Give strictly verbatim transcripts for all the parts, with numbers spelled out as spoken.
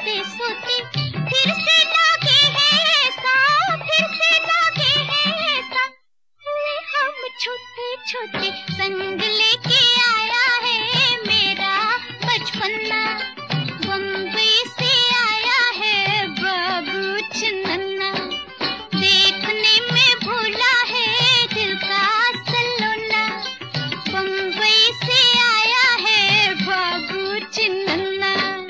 सोते सोते फिर से लागे है ऐसा, फिर से लागे है ऐसा, हुए हम छोटे छोटे, संग लेके आया है मेरा बचपना, बम्बई से आया है बाबू चन्नन्ना, देखने में भूला है दिल का सलोना, बम्बई से आया है बाबू चन्नन्ना।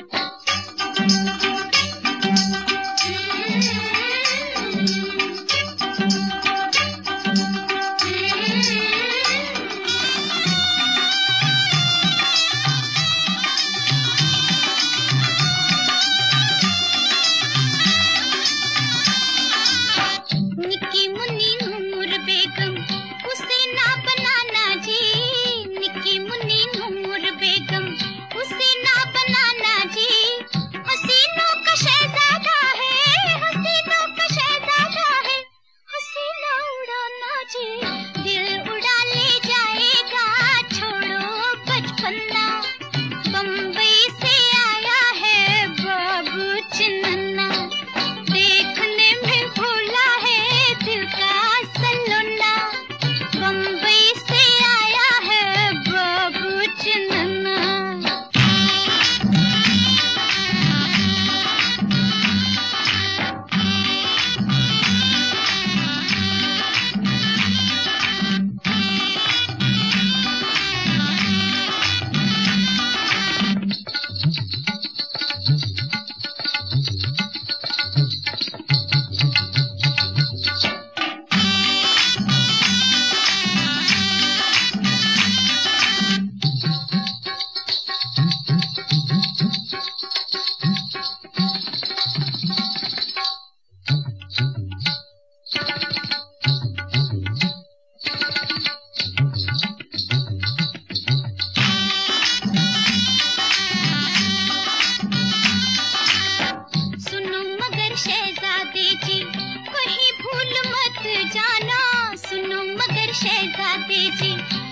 निकी मुन्नी नूर बेगम उसे ना बनाना जी, निकी मुन्नी नूर बेगम उसे ना बनाना जी, हसीनों का शहजादा है, हसीनों का शहजादा है, हसीना उड़ाना जी, दिल उड़ा ले जाएगा छोड़ो बचपना, बम्बई से आया है बाबू चन्नन्ना, देखने में भूला है दिल का सलोना, बम्बई से आया है बाबू चन्नन्ना। सुनो मगर शहजादे जी कहीं भूल मत जाना, सुनो मगर शहजादे जी